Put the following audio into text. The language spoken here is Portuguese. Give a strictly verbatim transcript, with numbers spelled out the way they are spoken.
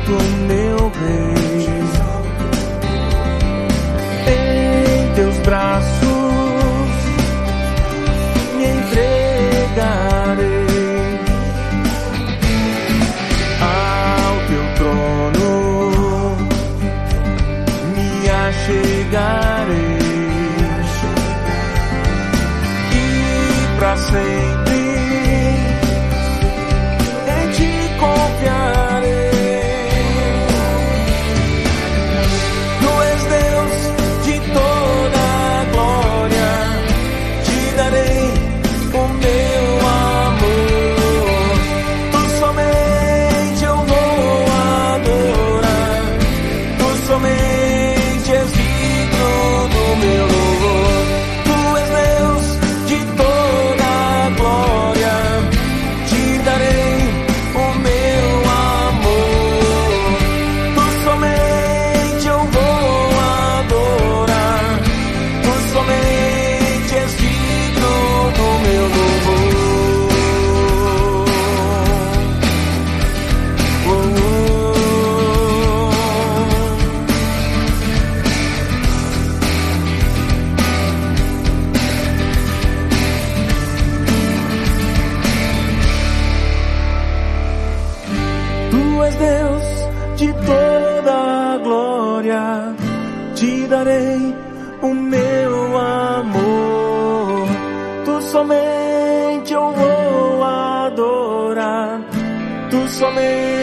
meu Rei. Em teus braços me entregarei, ao teu trono me achegarei, e pra sempre em ti confiarei. Tu és Deus de toda glória, te darei o meu amor. Tu somente eu vou adorar, tu somente és digno do meu louvor. Tu és Deus de toda glória, te darei o meu amor. Tu somente eu vou adorar, tu somente és digno do meu louvor. Oh, oh. Tu és Deus de toda glória, te darei o meu amor. Tu somente eu vou adorar, tu somente